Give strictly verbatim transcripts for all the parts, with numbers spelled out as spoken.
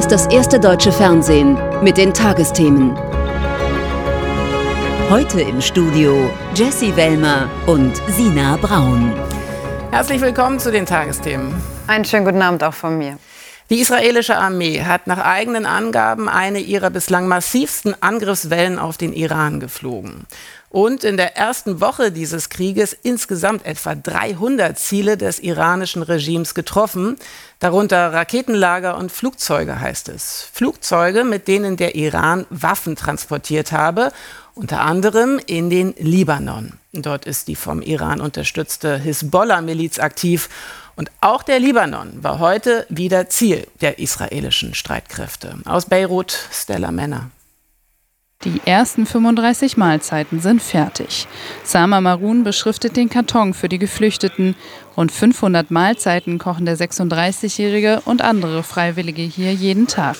ist das erste deutsche Fernsehen mit den Tagesthemen. Heute im Studio Jessie Wellmer und Sina Braun. Herzlich willkommen zu den Tagesthemen. Einen schönen guten Abend auch von mir. Die israelische Armee hat nach eigenen Angaben eine ihrer bislang massivsten Angriffswellen auf den Iran geflogen. Und in der ersten Woche dieses Krieges insgesamt etwa dreihundert Ziele des iranischen Regimes getroffen, darunter Raketenlager und Flugzeuge, heißt es. Flugzeuge, mit denen der Iran Waffen transportiert habe, unter anderem in den Libanon. Dort ist die vom Iran unterstützte Hisbollah-Miliz aktiv. Und auch der Libanon war heute wieder Ziel der israelischen Streitkräfte. Aus Beirut, Stella Männer. Die ersten fünfunddreißig Mahlzeiten sind fertig. Sama Maroun beschriftet den Karton für die Geflüchteten. Rund fünfhundert Mahlzeiten kochen der sechsunddreißigjährige und andere Freiwillige hier jeden Tag.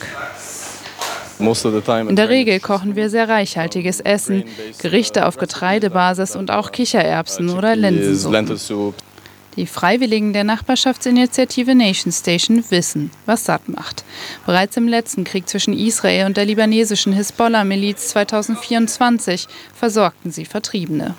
In der Regel kochen wir sehr reichhaltiges Essen, Gerichte auf Getreidebasis und auch Kichererbsen oder Linsensuppen. Die Freiwilligen der Nachbarschaftsinitiative Nation Station wissen, was satt macht. Bereits im letzten Krieg zwischen Israel und der libanesischen Hisbollah-Miliz zweitausendvierundzwanzig versorgten sie Vertriebene.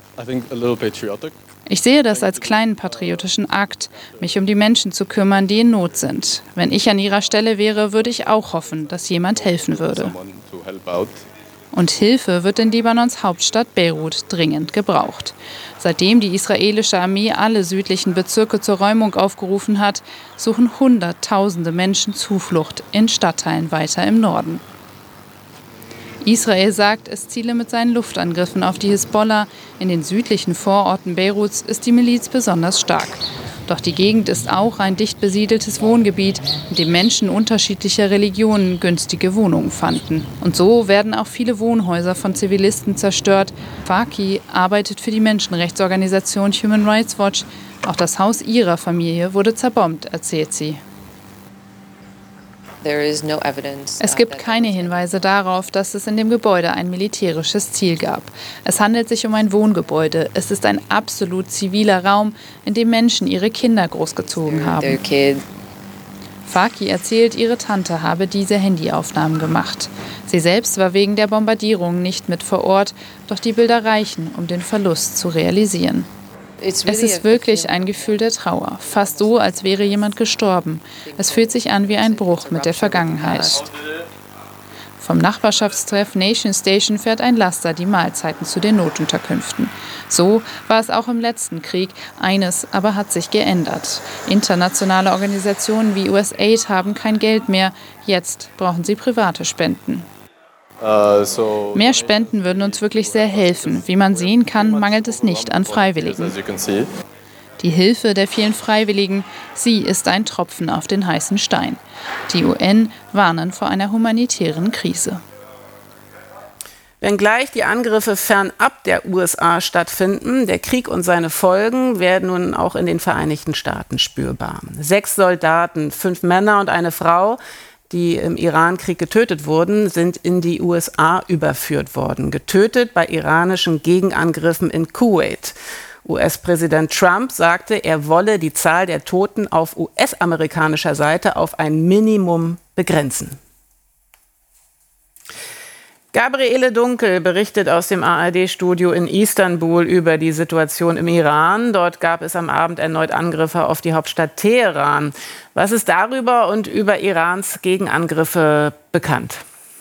Ich sehe das als kleinen patriotischen Akt, mich um die Menschen zu kümmern, die in Not sind. Wenn ich an ihrer Stelle wäre, würde ich auch hoffen, dass jemand helfen würde. Und Hilfe wird in Libanons Hauptstadt Beirut dringend gebraucht. Seitdem die israelische Armee alle südlichen Bezirke zur Räumung aufgerufen hat, suchen Hunderttausende Menschen Zuflucht in Stadtteilen weiter im Norden. Israel sagt, es ziele mit seinen Luftangriffen auf die Hisbollah. In den südlichen Vororten Beiruts ist die Miliz besonders stark. Doch die Gegend ist auch ein dicht besiedeltes Wohngebiet, in dem Menschen unterschiedlicher Religionen günstige Wohnungen fanden. Und so werden auch viele Wohnhäuser von Zivilisten zerstört. Faki arbeitet für die Menschenrechtsorganisation Human Rights Watch. Auch das Haus ihrer Familie wurde zerbombt, erzählt sie. Es gibt keine Hinweise darauf, dass es in dem Gebäude ein militärisches Ziel gab. Es handelt sich um ein Wohngebäude. Es ist ein absolut ziviler Raum, in dem Menschen ihre Kinder großgezogen haben. Faki erzählt, ihre Tante habe diese Handyaufnahmen gemacht. Sie selbst war wegen der Bombardierung nicht mit vor Ort, doch die Bilder reichen, um den Verlust zu realisieren. Es ist wirklich ein Gefühl der Trauer, fast so, als wäre jemand gestorben. Es fühlt sich an wie ein Bruch mit der Vergangenheit. Vom Nachbarschaftstreff Nation Station fährt ein Laster die Mahlzeiten zu den Notunterkünften. So war es auch im letzten Krieg. Eines aber hat sich geändert. Internationale Organisationen wie U S A I D haben kein Geld mehr. Jetzt brauchen sie private Spenden. Mehr Spenden würden uns wirklich sehr helfen. Wie man sehen kann, mangelt es nicht an Freiwilligen. Die Hilfe der vielen Freiwilligen, sie ist ein Tropfen auf den heißen Stein. Die U N warnen vor einer humanitären Krise. Wenngleich die Angriffe fernab der U S A stattfinden, der Krieg und seine Folgen werden nun auch in den Vereinigten Staaten spürbar. Sechs Soldaten, fünf Männer und eine Frau, die im Irankrieg getötet wurden, sind in die U S A überführt worden. Getötet bei iranischen Gegenangriffen in Kuwait. U S-Präsident Trump sagte, er wolle die Zahl der Toten auf U S-amerikanischer Seite auf ein Minimum begrenzen. Gabriele Dunkel berichtet aus dem A R D-Studio in Istanbul über die Situation im Iran. Dort gab es am Abend erneut Angriffe auf die Hauptstadt Teheran. Was ist darüber und über Irans Gegenangriffe bekannt?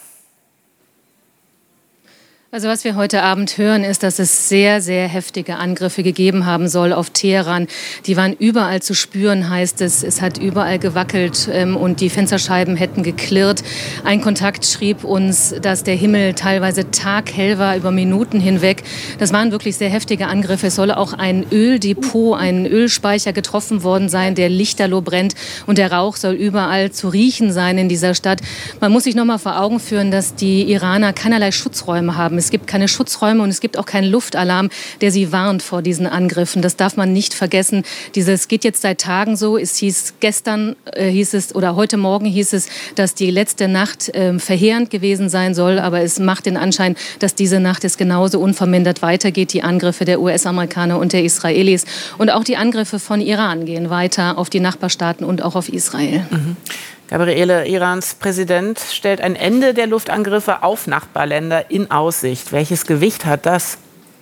Also was wir heute Abend hören, ist, dass es sehr, sehr heftige Angriffe gegeben haben soll auf Teheran. Die waren überall zu spüren, heißt es. Es hat überall gewackelt ähm, und die Fensterscheiben hätten geklirrt. Ein Kontakt schrieb uns, dass der Himmel teilweise taghell war über Minuten hinweg. Das waren wirklich sehr heftige Angriffe. Es soll auch ein Öldepot, ein Ölspeicher getroffen worden sein, der lichterloh brennt. Und der Rauch soll überall zu riechen sein in dieser Stadt. Man muss sich noch mal vor Augen führen, dass die Iraner keinerlei Schutzräume haben. Es gibt keine Schutzräume und es gibt auch keinen Luftalarm, der sie warnt vor diesen Angriffen. Das darf man nicht vergessen. Dieses geht jetzt seit Tagen so. Es hieß gestern, äh, hieß es, oder heute Morgen hieß es, dass die letzte Nacht äh, verheerend gewesen sein soll. Aber es macht den Anschein, dass diese Nacht es genauso unvermindert weitergeht. Die Angriffe der U S-Amerikaner und der Israelis und auch die Angriffe von Iran gehen weiter auf die Nachbarstaaten und auch auf Israel. Mhm. Gabriele, Irans Präsident stellt ein Ende der Luftangriffe auf Nachbarländer in Aussicht. Welches Gewicht hat das?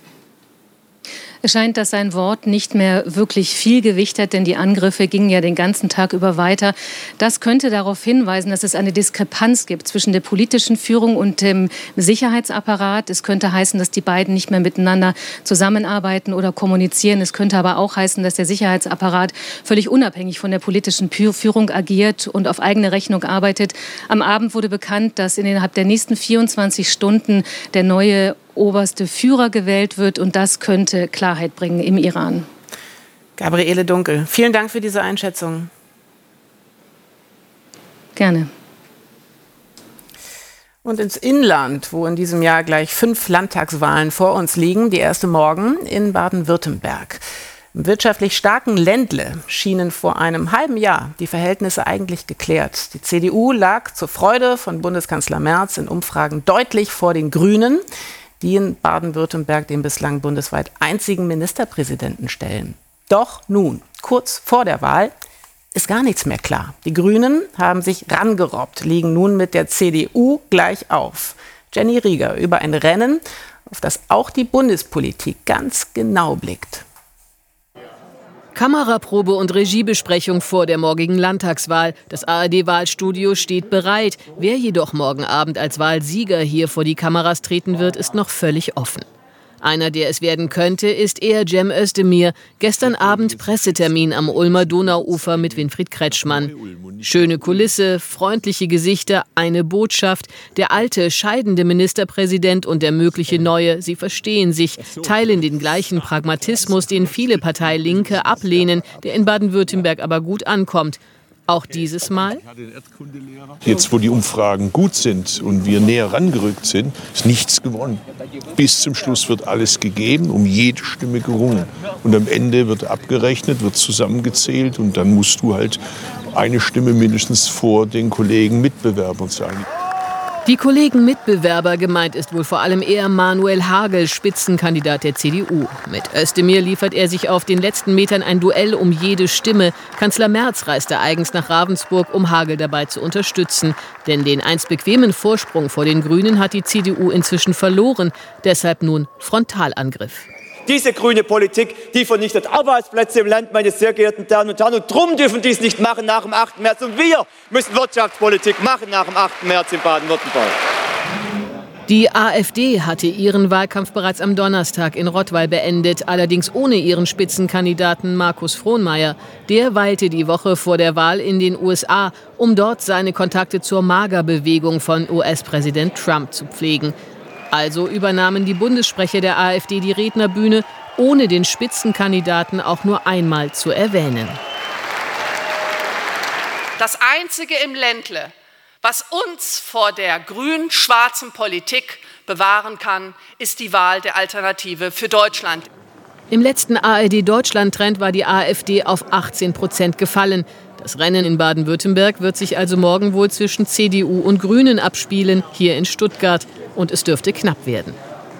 Es scheint, dass sein Wort nicht mehr wirklich viel Gewicht hat, denn die Angriffe gingen ja den ganzen Tag über weiter. Das könnte darauf hinweisen, dass es eine Diskrepanz gibt zwischen der politischen Führung und dem Sicherheitsapparat. Es könnte heißen, dass die beiden nicht mehr miteinander zusammenarbeiten oder kommunizieren. Es könnte aber auch heißen, dass der Sicherheitsapparat völlig unabhängig von der politischen Führung agiert und auf eigene Rechnung arbeitet. Am Abend wurde bekannt, dass innerhalb der nächsten vierundzwanzig Stunden der neue oberste Führer gewählt wird, und das könnte Klarheit bringen im Iran. Gabriele Dunkel, vielen Dank für diese Einschätzung. Gerne. Und ins Inland, wo in diesem Jahr gleich fünf Landtagswahlen vor uns liegen, die erste morgen in Baden-Württemberg. Im wirtschaftlich starken Ländle schienen vor einem halben Jahr die Verhältnisse eigentlich geklärt. Die C D U lag zur Freude von Bundeskanzler Merz in Umfragen deutlich vor den Grünen, die in Baden-Württemberg den bislang bundesweit einzigen Ministerpräsidenten stellen. Doch nun, kurz vor der Wahl, ist gar nichts mehr klar. Die Grünen haben sich rangerobbt, liegen nun mit der C D U gleich auf. Jenny Rieger über ein Rennen, auf das auch die Bundespolitik ganz genau blickt. Kameraprobe und Regiebesprechung vor der morgigen Landtagswahl. Das A R D-Wahlstudio steht bereit. Wer jedoch morgen Abend als Wahlsieger hier vor die Kameras treten wird, ist noch völlig offen. Einer, der es werden könnte, ist eher Cem Özdemir. Gestern Abend Pressetermin am Ulmer Donauufer mit Winfried Kretschmann. Schöne Kulisse, freundliche Gesichter, eine Botschaft. Der alte, scheidende Ministerpräsident und der mögliche neue, sie verstehen sich, teilen den gleichen Pragmatismus, den viele Partei Linke ablehnen, der in Baden-Württemberg aber gut ankommt. Auch dieses Mal? Jetzt, wo die Umfragen gut sind und wir näher rangerückt sind, ist nichts gewonnen. Bis zum Schluss wird alles gegeben, um jede Stimme gerungen. Und am Ende wird abgerechnet, wird zusammengezählt und dann musst du halt eine Stimme mindestens vor den Kollegen Mitbewerbern sein. Die Kollegen Mitbewerber, gemeint ist wohl vor allem eher Manuel Hagel, Spitzenkandidat der C D U. Mit Özdemir liefert er sich auf den letzten Metern ein Duell um jede Stimme. Kanzler Merz reiste eigens nach Ravensburg, um Hagel dabei zu unterstützen. Denn den einst bequemen Vorsprung vor den Grünen hat die C D U inzwischen verloren. Deshalb nun Frontalangriff. Diese grüne Politik, die vernichtet Arbeitsplätze im Land, meine sehr geehrten Damen und Herren. Und darum dürfen die es nicht machen nach dem achten März. Und wir müssen Wirtschaftspolitik machen nach dem achten März in Baden-Württemberg. Die AfD hatte ihren Wahlkampf bereits am Donnerstag in Rottweil beendet, allerdings ohne ihren Spitzenkandidaten Markus Frohnmayer. Der weilte die Woche vor der Wahl in den U S A, um dort seine Kontakte zur MAGA-Bewegung von U S-Präsident Trump zu pflegen. Also übernahmen die Bundessprecher der AfD die Rednerbühne, ohne den Spitzenkandidaten auch nur einmal zu erwähnen. Das Einzige im Ländle, was uns vor der grün-schwarzen Politik bewahren kann, ist die Wahl der Alternative für Deutschland. Im letzten A R D-Deutschland-Trend war die AfD auf achtzehn Prozent gefallen. Das Rennen in Baden-Württemberg wird sich also morgen wohl zwischen C D U und Grünen abspielen, hier in Stuttgart. Und es dürfte knapp werden.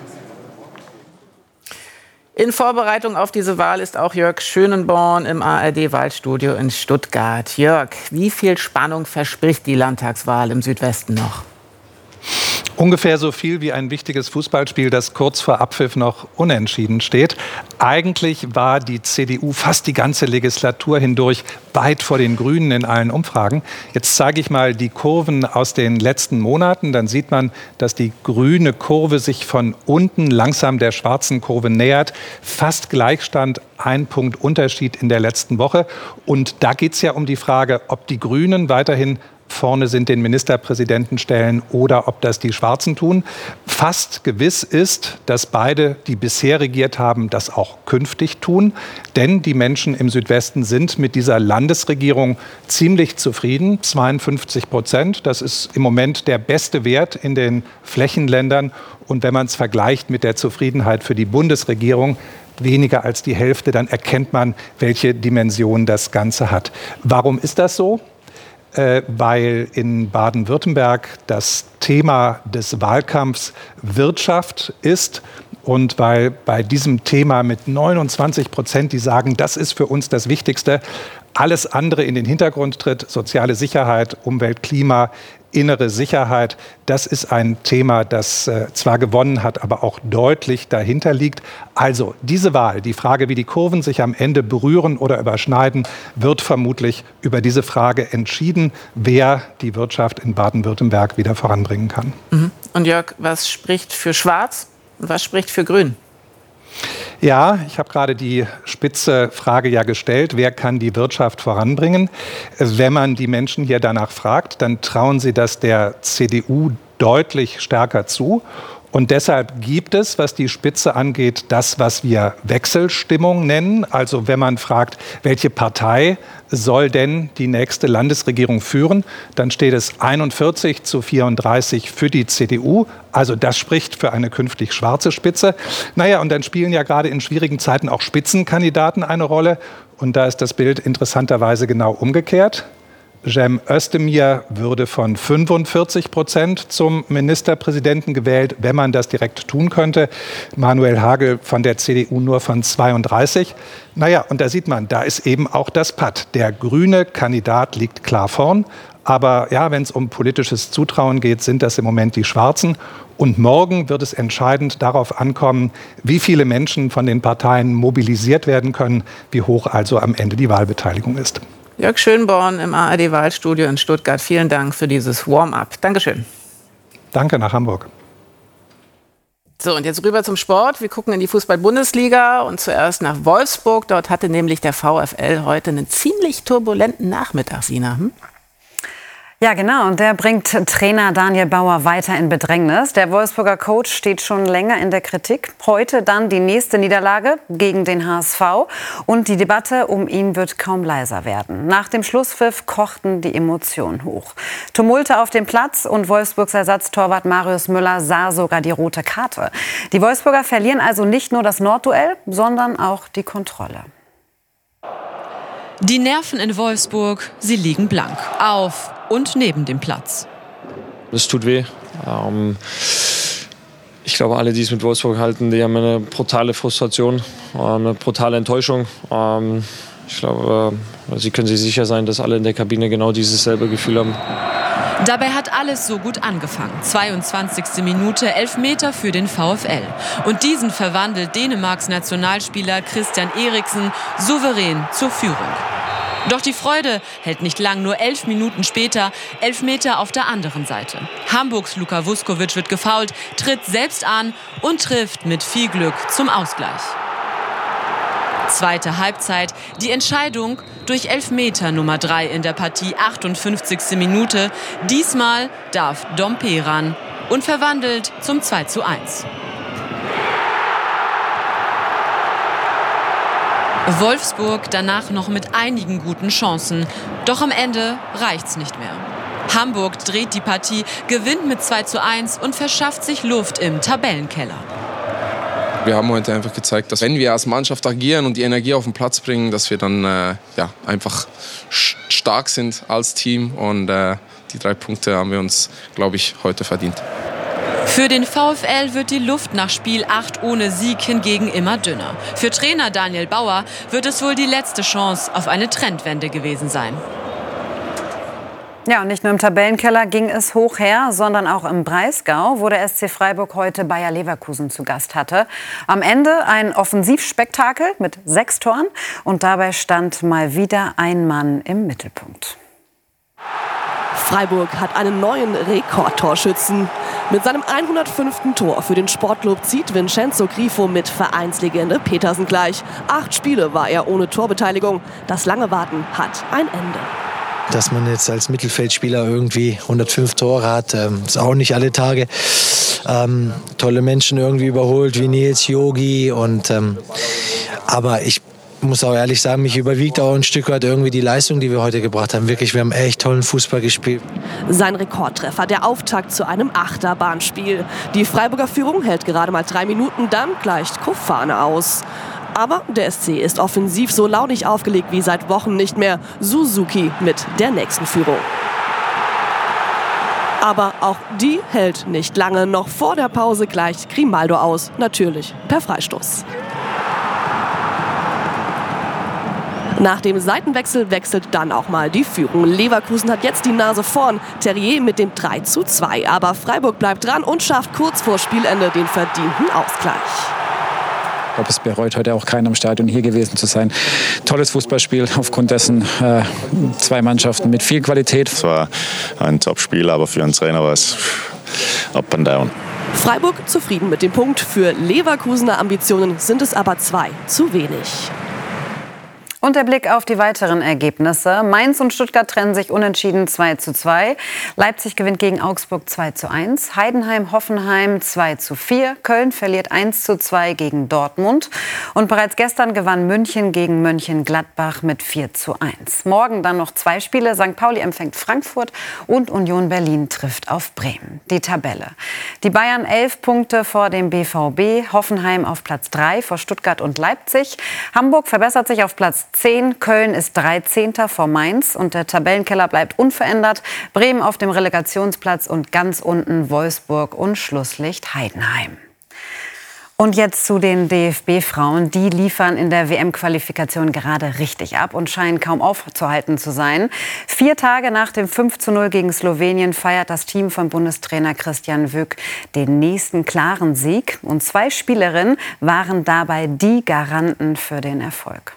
In Vorbereitung auf diese Wahl ist auch Jörg Schönenborn im A R D-Wahlstudio in Stuttgart. Jörg, wie viel Spannung verspricht die Landtagswahl im Südwesten noch? Ungefähr so viel wie ein wichtiges Fußballspiel, das kurz vor Abpfiff noch unentschieden steht. Eigentlich war die C D U fast die ganze Legislatur hindurch weit vor den Grünen in allen Umfragen. Jetzt zeige ich mal die Kurven aus den letzten Monaten. Dann sieht man, dass die grüne Kurve sich von unten langsam der schwarzen Kurve nähert. Fast Gleichstand, ein Punkt Unterschied in der letzten Woche. Und da geht es ja um die Frage, ob die Grünen weiterhin vorne sind, den Ministerpräsidenten stellen oder ob das die Schwarzen tun. Fast gewiss ist, dass beide, die bisher regiert haben, das auch künftig tun. Denn die Menschen im Südwesten sind mit dieser Landesregierung ziemlich zufrieden. zweiundfünfzig Prozent, das ist im Moment der beste Wert in den Flächenländern. Und wenn man es vergleicht mit der Zufriedenheit für die Bundesregierung, weniger als die Hälfte, dann erkennt man, welche Dimension das Ganze hat. Warum ist das so? Äh, weil in Baden-Württemberg das Thema des Wahlkampfs Wirtschaft ist Und weil bei diesem Thema mit neunundzwanzig Prozent, die sagen, das ist für uns das Wichtigste, alles andere in den Hintergrund tritt, soziale Sicherheit, Umwelt, Klima, innere Sicherheit, das ist ein Thema, das äh, zwar gewonnen hat, aber auch deutlich dahinter liegt. Also diese Wahl, die Frage, wie die Kurven sich am Ende berühren oder überschneiden, wird vermutlich über diese Frage entschieden, wer die Wirtschaft in Baden-Württemberg wieder voranbringen kann. Mhm. Und Jörg, was spricht für Schwarz und was spricht für Grün? Ja, ich habe gerade die spitze Frage ja gestellt, wer kann die Wirtschaft voranbringen? Wenn man die Menschen hier danach fragt, dann trauen sie das der C D U deutlich stärker zu. Und deshalb gibt es, was die Spitze angeht, das, was wir Wechselstimmung nennen. Also wenn man fragt, welche Partei soll denn die nächste Landesregierung führen, dann steht es einundvierzig zu vierunddreißig für die C D U. Also das spricht für eine künftig schwarze Spitze. Naja, und dann spielen ja gerade in schwierigen Zeiten auch Spitzenkandidaten eine Rolle. Und da ist das Bild interessanterweise genau umgekehrt. Cem Özdemir würde von fünfundvierzig Prozent zum Ministerpräsidenten gewählt, wenn man das direkt tun könnte. Manuel Hagel von der C D U nur von zweiunddreißig. Naja, und da sieht man, da ist eben auch das Patt. Der grüne Kandidat liegt klar vorn. Aber ja, wenn es um politisches Zutrauen geht, sind das im Moment die Schwarzen. Und morgen wird es entscheidend darauf ankommen, wie viele Menschen von den Parteien mobilisiert werden können, wie hoch also am Ende die Wahlbeteiligung ist. Jörg Schönborn im A R D-Wahlstudio in Stuttgart. Vielen Dank für dieses Warm-up. Dankeschön. Danke, nach Hamburg. So, und jetzt rüber zum Sport. Wir gucken in die Fußball-Bundesliga und zuerst nach Wolfsburg. Dort hatte nämlich der VfL heute einen ziemlich turbulenten Nachmittag, Sina. Hm? Ja, genau. Und der bringt Trainer Daniel Bauer weiter in Bedrängnis. Der Wolfsburger Coach steht schon länger in der Kritik. Heute dann die nächste Niederlage gegen den H S V. Und die Debatte um ihn wird kaum leiser werden. Nach dem Schlusspfiff kochten die Emotionen hoch. Tumulte auf dem Platz und Wolfsburgs Ersatztorwart Marius Müller sah sogar die rote Karte. Die Wolfsburger verlieren also nicht nur das Nordduell, sondern auch die Kontrolle. Die Nerven in Wolfsburg, sie liegen blank. Auf und neben dem Platz. Es tut weh. Ähm, ich glaube, alle, die es mit Wolfsburg halten, die haben eine brutale Frustration, eine brutale Enttäuschung. Ähm, ich glaube, äh, sie können sich sicher sein, dass alle in der Kabine genau dieses selbe Gefühl haben. Dabei hat alles so gut angefangen. zweiundzwanzigste Minute, Elfmeter für den VfL. Und diesen verwandelt Dänemarks Nationalspieler Christian Eriksen souverän zur Führung. Doch die Freude hält nicht lang, nur elf Minuten später, Elfmeter auf der anderen Seite. Hamburgs Luka Vuskovic wird gefoult, tritt selbst an und trifft mit viel Glück zum Ausgleich. Zweite Halbzeit, die Entscheidung durch Elfmeter Nummer drei in der Partie, achtundfünfzigste Minute. Diesmal darf Dompe ran und verwandelt zum zwei zu eins. Wolfsburg danach noch mit einigen guten Chancen. Doch am Ende reicht's nicht mehr. Hamburg dreht die Partie, gewinnt mit zwei zu eins und verschafft sich Luft im Tabellenkeller. Wir haben heute einfach gezeigt, dass wenn wir als Mannschaft agieren und die Energie auf den Platz bringen, dass wir dann äh, ja, einfach stark sind als Team. Und äh, die drei Punkte haben wir uns, glaube ich, heute verdient. Für den VfL wird die Luft nach Spiel acht ohne Sieg hingegen immer dünner. Für Trainer Daniel Bauer wird es wohl die letzte Chance auf eine Trendwende gewesen sein. Ja, und nicht nur im Tabellenkeller ging es hoch her, sondern auch im Breisgau, wo der S C Freiburg heute Bayer Leverkusen zu Gast hatte. Am Ende ein Offensivspektakel mit sechs Toren und dabei stand mal wieder ein Mann im Mittelpunkt. Freiburg hat einen neuen Rekordtorschützen. Mit seinem hundertfünften Tor für den Sportclub zieht Vincenzo Grifo mit Vereinslegende Petersen gleich. Acht Spiele war er ohne Torbeteiligung. Das lange Warten hat ein Ende. Dass man jetzt als Mittelfeldspieler irgendwie hundertfünf Tore hat, ähm, ist auch nicht alle Tage. Ähm, tolle Menschen irgendwie überholt, wie Nils, Yogi. Und, ähm, aber ich muss auch ehrlich sagen, mich überwiegt auch ein Stück weit irgendwie die Leistung, die wir heute gebracht haben. Wirklich, wir haben echt tollen Fußball gespielt. Sein Rekordtreffer, der Auftakt zu einem Achterbahnspiel. Die Freiburger Führung hält gerade mal drei Minuten, dann gleicht Kofane aus. Aber der S C ist offensiv so launig aufgelegt wie seit Wochen nicht mehr. Suzuki mit der nächsten Führung. Aber auch die hält nicht lange. Noch vor der Pause gleicht Grimaldo aus. Natürlich per Freistoß. Nach dem Seitenwechsel wechselt dann auch mal die Führung. Leverkusen hat jetzt die Nase vorn. Terrier mit dem drei zu zwei. Aber Freiburg bleibt dran und schafft kurz vor Spielende den verdienten Ausgleich. Ich glaube, es bereut heute auch keiner im Stadion, hier gewesen zu sein. Tolles Fußballspiel, aufgrund dessen äh, zwei Mannschaften mit viel Qualität. Es war ein Top-Spiel, aber für einen Trainer war es up and down. Freiburg zufrieden mit dem Punkt. Für Leverkusener Ambitionen sind es aber zwei zu wenig. Und der Blick auf die weiteren Ergebnisse. Mainz und Stuttgart trennen sich unentschieden zwei zu zwei. Leipzig gewinnt gegen Augsburg zwei zu eins. Heidenheim-Hoffenheim zwei zu vier. Köln verliert eins zu zwei gegen Dortmund. Und bereits gestern gewann München gegen Mönchengladbach mit vier zu eins. Morgen dann noch zwei Spiele. Sankt Pauli empfängt Frankfurt und Union Berlin trifft auf Bremen. Die Tabelle. Die Bayern elf Punkte vor dem B V B. Hoffenheim auf Platz drei vor Stuttgart und Leipzig. Hamburg verbessert sich auf Platz zehn. Köln ist dreizehnter vor Mainz und der Tabellenkeller bleibt unverändert. Bremen auf dem Relegationsplatz und ganz unten Wolfsburg und Schlusslicht Heidenheim. Und jetzt zu den D F B-Frauen. Die liefern in der W M-Qualifikation gerade richtig ab und scheinen kaum aufzuhalten zu sein. Vier Tage nach dem fünf zu null gegen Slowenien feiert das Team von Bundestrainer Christian Wück den nächsten klaren Sieg. Und zwei Spielerinnen waren dabei die Garanten für den Erfolg.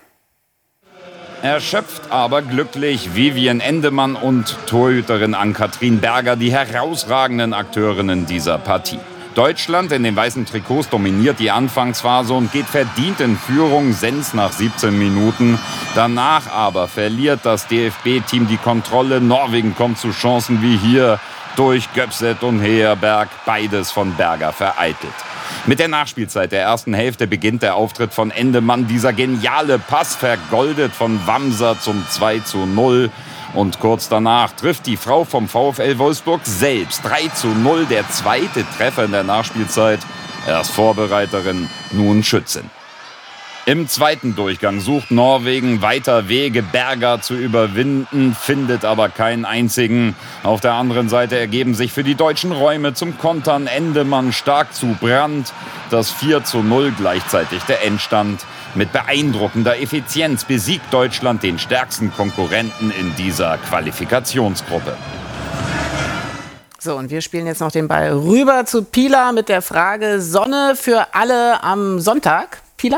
Erschöpft, aber glücklich Vivian Endemann und Torhüterin Ann-Kathrin Berger, die herausragenden Akteurinnen dieser Partie. Deutschland in den weißen Trikots dominiert die Anfangsphase und geht verdient in Führung, Sens nach siebzehn Minuten. Danach aber verliert das D F B-Team die Kontrolle. Norwegen kommt zu Chancen wie hier durch Göpset und Heerberg, beides von Berger vereitelt. Mit der Nachspielzeit der ersten Hälfte beginnt der Auftritt von Endemann. Dieser geniale Pass vergoldet von Wamser zum zwei zu null. Und kurz danach trifft die Frau vom VfL Wolfsburg selbst. drei zu null, der zweite Treffer in der Nachspielzeit. Erst Vorbereiterin, nun Schützin. Im zweiten Durchgang sucht Norwegen weiter Wege, Berger zu überwinden, findet aber keinen einzigen. Auf der anderen Seite ergeben sich für die Deutschen Räume zum Kontern. Endemann stark zu Brandt. Das vier zu null gleichzeitig der Endstand. Mit beeindruckender Effizienz besiegt Deutschland den stärksten Konkurrenten in dieser Qualifikationsgruppe. So, und wir spielen jetzt noch den Ball rüber zu Pila mit der Frage: Sonne für alle am Sonntag. Pila?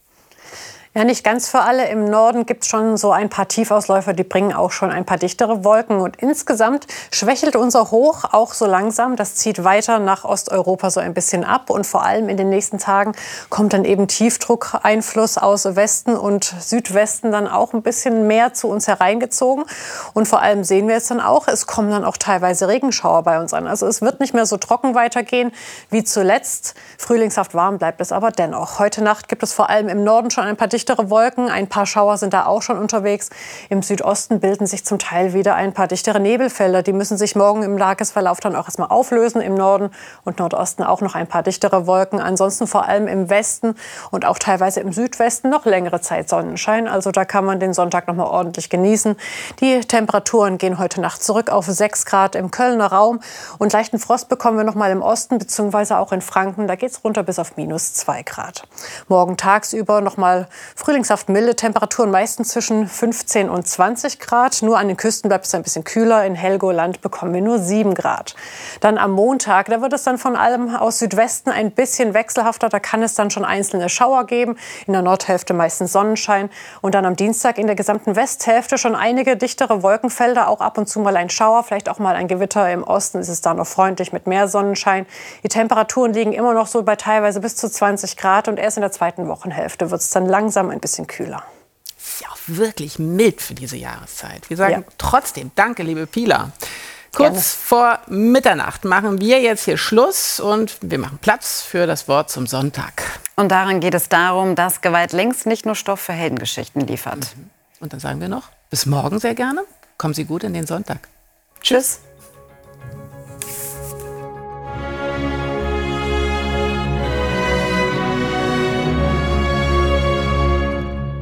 Ja, nicht ganz für alle. Im Norden gibt es schon so ein paar Tiefausläufer, die bringen auch schon ein paar dichtere Wolken. Und insgesamt schwächelt unser Hoch auch so langsam. Das zieht weiter nach Osteuropa so ein bisschen ab. Und vor allem in den nächsten Tagen kommt dann eben Tiefdruckeinfluss aus Westen und Südwesten dann auch ein bisschen mehr zu uns hereingezogen. Und vor allem sehen wir jetzt dann auch, es kommen dann auch teilweise Regenschauer bei uns an. Also es wird nicht mehr so trocken weitergehen wie zuletzt. Frühlingshaft warm bleibt es aber dennoch. Heute Nacht gibt es vor allem im Norden schon ein paar dichtere Wolken. Ein paar Schauer sind da auch schon unterwegs. Im Südosten bilden sich zum Teil wieder ein paar dichtere Nebelfelder. Die müssen sich morgen im Tagesverlauf dann auch erstmal auflösen. Im Norden und Nordosten auch noch ein paar dichtere Wolken. Ansonsten vor allem im Westen und auch teilweise im Südwesten noch längere Zeit Sonnenschein. Also da kann man den Sonntag noch mal ordentlich genießen. Die Temperaturen gehen heute Nacht zurück auf sechs Grad im Kölner Raum. Und leichten Frost bekommen wir noch mal im Osten bzw. auch in Franken. Da geht es runter bis auf minus zwei Grad. Morgen tagsüber noch mal frühlingshaft milde Temperaturen, meistens zwischen fünfzehn und zwanzig Grad. Nur an den Küsten bleibt es ein bisschen kühler. In Helgoland bekommen wir nur sieben Grad. Dann am Montag, da wird es dann von allem aus Südwesten ein bisschen wechselhafter. Da kann es dann schon einzelne Schauer geben. In der Nordhälfte meistens Sonnenschein. Und dann am Dienstag in der gesamten Westhälfte schon einige dichtere Wolkenfelder. Auch ab und zu mal ein Schauer, vielleicht auch mal ein Gewitter. Im Osten ist es dann noch freundlich mit mehr Sonnenschein. Die Temperaturen liegen immer noch so bei teilweise bis zu zwanzig Grad. Und erst in der zweiten Wochenhälfte wird es dann langsam ein bisschen kühler. Ist ja auch wirklich mild für diese Jahreszeit. Wir sagen Ja. trotzdem Danke, liebe Pila. Kurz Gerne. vor Mitternacht machen wir jetzt hier Schluss und wir machen Platz für das Wort zum Sonntag. Und darin geht es darum, dass Gewalt längst nicht nur Stoff für Heldengeschichten liefert. Und dann sagen wir noch, bis morgen sehr gerne. Kommen Sie gut in den Sonntag. Tschüss.